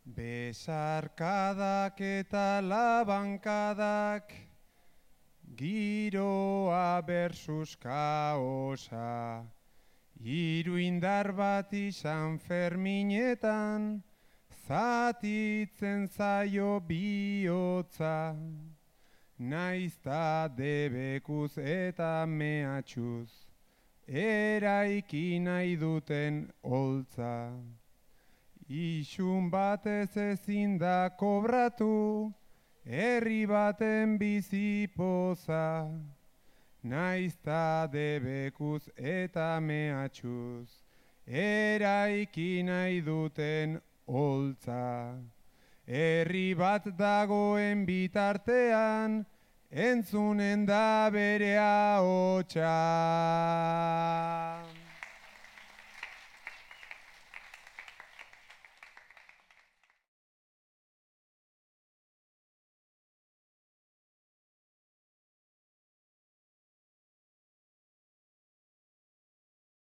Besarkadak eta labankadak, giroa versus kaosa, hiru indar bat izan Ferminetan, zatitzen zaio bihotza, naizta debekuz eta mehatxuz, eraiki nahi duten holtza. Isun batez ezin da kobratu, herri baten bizipoza, naizta debekuz eta mehatxuz, eraiki nahi duten holtza. Herri bat dagoen bitartean, entzunen da bere ahotsa.